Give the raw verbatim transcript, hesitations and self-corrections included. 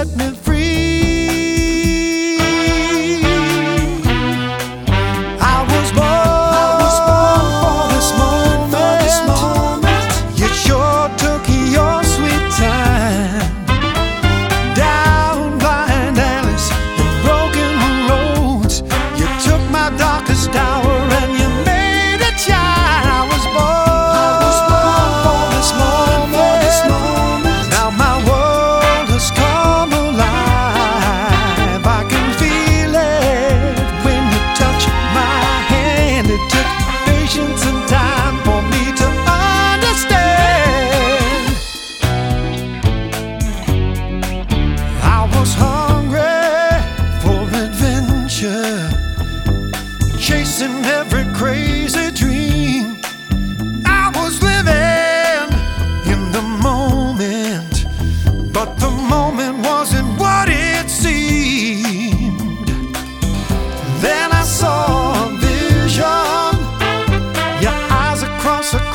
set me free. I was born, I was born for this moment, for this moment. You sure took your sweet time down blind alleys and broken roads. You took my darkest hour and you made it shine. I was born, I was born for this moment, for this moment. Now my world has come alive. I can feel it when you touch my hand. It took patience and time for me to understand. I was hungry for adventure, chasing every crazy dream. I was living in the moment, but the moment wasn't what it seemed. Then I saw a vision, your eyes across a